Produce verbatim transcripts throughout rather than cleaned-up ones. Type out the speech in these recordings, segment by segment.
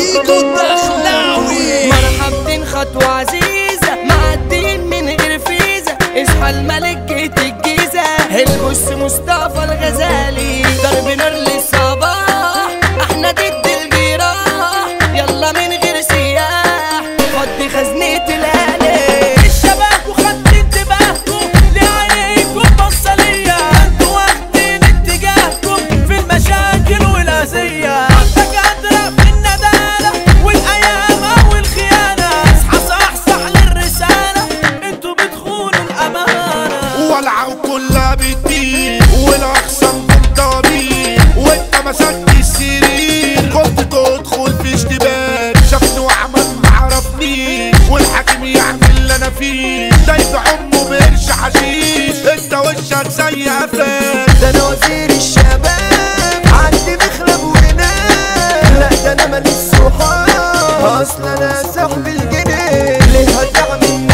فيكو الدخلاوي. مرحبتين خطوة عزيزة معدين من غير فيزا. اصحى الملك جيت الجيزة البص مصطفى الغزالي. ضرب نار للصباح احنا ضد الجراح. يلا من غير سياح خد خزنة الآلة. الشباب وخدت انتباهكم لعينيكم بصلية. انتوا واخدين اتجاهكم في المشاكل والأذية. عندك قادرة في الندالة والأيام والخيانة. اصحى صحصح للرسالة انتوا بتخونوا الأمانة. والعو كلها بتطير والاخصام ضابين وانت مسكت السرير. كنت تدخل في اشتباك شافني وعمل معرفنيش والحاكم يعمل اللي انا فيه. دايب عمه بقرش حشيش انت وشك زي قفاك. ده انا وزير الشباب عندي مخلب ونام. لا ده انا ماليش صحاب اصل انا صاحب الجنيه. ليه هتعمل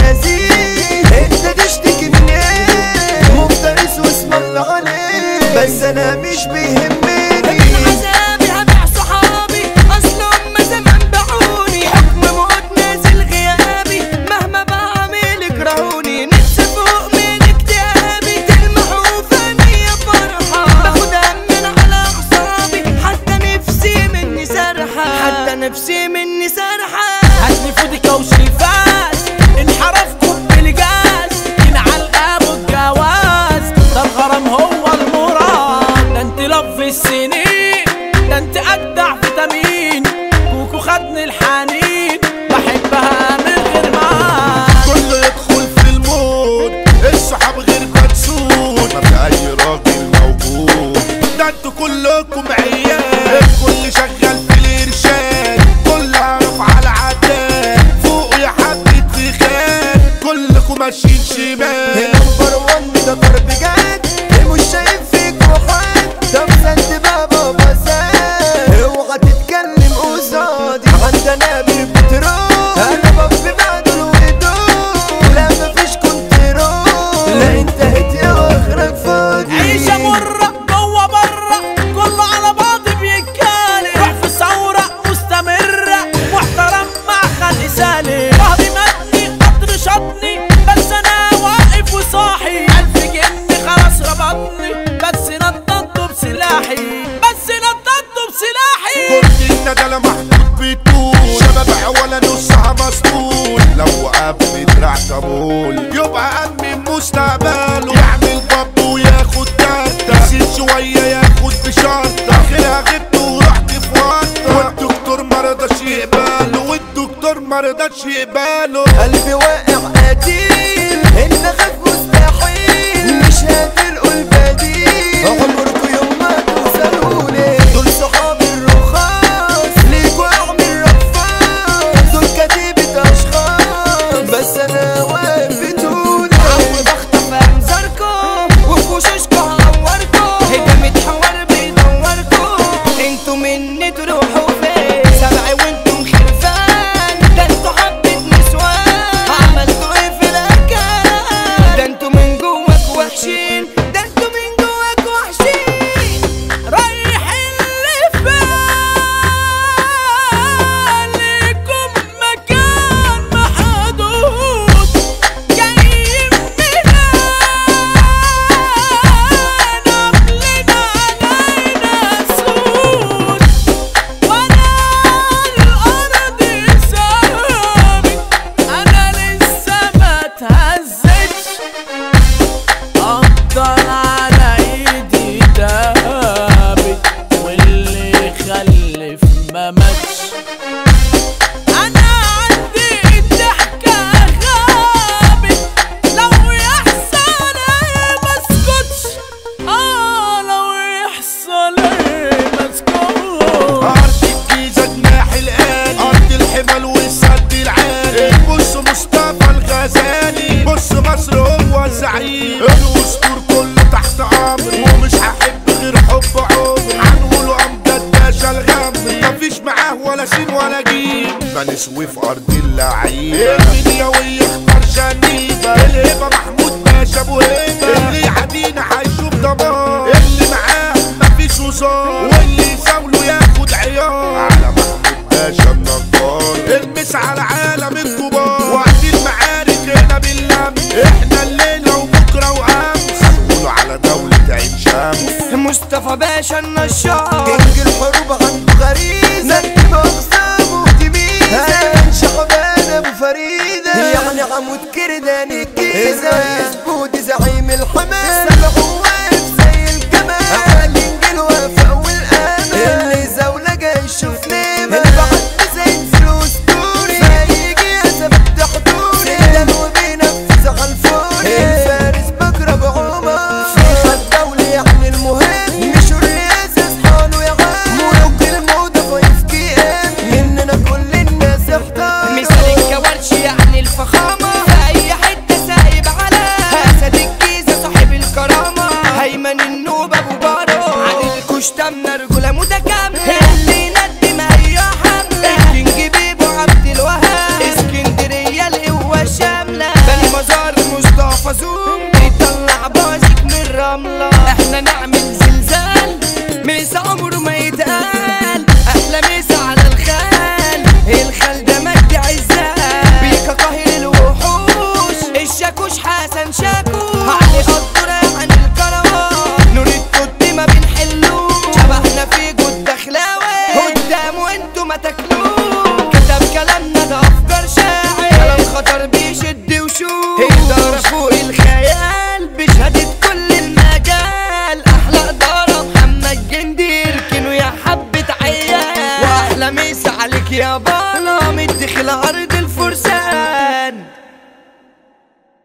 نزيه انت تشتكي من ايه؟ مفترس واسم الله عليك بس انا مش بيهمني. عذابي هبيع صحابي اصلهم ما زمان باعوني. حكم موت نازل غيابي مهما بعمل يكرهوني. نفسي فوق من اكتئابي تلمحوا فاني فرحة. باخد من على اعصابي حتى نفسي مني سرحة. حتى نفسي مني سرحة. هاتلي فودكا وشريفات انحرفكم بالجاز. ينعل ابو الجواز ده الغرام هو المراد. ده انت لف السنين ده انت اجدع فيتامين. كوكو خدني الحنين بحبها من غير ما كله يدخل في المود الصحاب غير مكسود. ما في اي راجل موجود ده انتوا كلكم عيال. الكل شغال في الارشاد كل عارف على عداد. فوق يا حبة خان كلكم ماشيين شمال. نمبر وان ده ضرب جد مش شايف فيك وحد. ده مسند بابا مساد اوعى تتكلم قصادي. عندنا بالبترول انا بف بعد الودود. لا مفيش كنترول لا انتهت يا واخرك فاضي. عيشة مرة جوه برا كله على بعض بيتكالي. روح في ثورة مستمرة محترم مع خلق سالي. ظهري مدني قدر شطني بس انا واقف وصاحي. الف جن خلاص ربطني بس نططته بسلاحي. بس نططته بسلاحي. كنت الندالة محطوط بطول شباب ولا نصها مسطول. لو وقف بدراع طبول يبقى امن مستقبله. يعمل باب وياخد تالتة يسيب شوية ياخد بشرطة. اخرها غبت ورحت في ورطة والدكتور مرضاش يقبله. والدكتور مرضاش يقبله. قلبي واقع قتيل ان اخاف مستحيل. مش هتلقوا البديل عمركوا يوم ما توصلولي. دول صحابي الرخاص ليكوا اعمل رفاص. دول كتيبة اشخاص بس انا واقف بطولي. عود اخطف انظاركم وفي وشوشكم هعوركم. هجمة حوار بيدوركم انتوا مني تروحوا فين؟ سبعي وانتم خرفان. ده انتوا حبة نسوان عملتوا ايه في الاكل؟ ده انتوا من جواك وحشين. ده انتوا من جواك وحشين. رايح اللي فالكم مكان محدود. جايين منين عاملين علينا سود. وانا الارض ثابت انا لسه ما اتهزتش. افضل على ايدي ثابت واللي خلف ما ماتش. انا عندي الضحكة غابت لو يحصل ايه مسكتش. اه لو يحصل ايه مسكتش. ارض الجيزة جناح الآلي ارض الحمل والسد العالي. بص مصطفى الغزالي بص مصر هو الزعيم. الاسطور كله تحت امري ومش هحب غير حب عمري. هنقوله امجد باشا الغمري مفيش معاه ولا سين ولا جيم. بنسوي في ارض اللعيبة المنياوي اختار شنيبة. الهبة محمود باشا ابو هبة. اللي يعدينا هيشوف ضمان. اللي معاه مفيش وصال واللي يساوله ياخد عيار. على محمود باشا مصطفى باشا النشار كينج الحروب عنده غريزة نجم أقسامه تميزة شعبان أبو فريدة يعني عمود كردان الجيزة يثبوت زعيم الحماس سبعه واقف زي الجمال علي انجيل وفاء والأمل اللي زولة جاي يشوف نيمة البعد زين في الأسطوري فيجي يثبت حضوري سيدان وبينفذ على الفوري الفارس بكرة بعمر في خد دولي يعني المهم مش الرئاسة اصحاله يا عم ملوك الموضة فايف كي ام مننا كل الناس احتار مثل الكوارش يعني الفخامة في أي حتة سايب على أسد الجيزة صاحب الكرامة هيمن النوبة أبو بارو عن الكشتمنا رجولة متكاملة اللي يندم أي حملة الكينج بيبو عبد الوهاب اسكندرية القوة الشاملة بني مزار مصطفى زوم بيطلع بازك من الرملة احنا نعمل زلزال ميس عمره ما يتقال احلى ميس على الخال الخال ده مجد عزال بيكا قاهر الوحوش الشاكوش حسن شاكوش علي قدرة عن الكروان نور التوت ما بنحلوش شبهنا في جود دخلاوي قدام وانتو ما تاكلوش كتب كلامنا ده افكار شاعر كلام خطر بيشد وشوش إدارة فوق الخيال بشهادة كل المجال احلى إدارة محمد جندي اركنوا يا حبة عيال واحلى ميس عليك يا بابا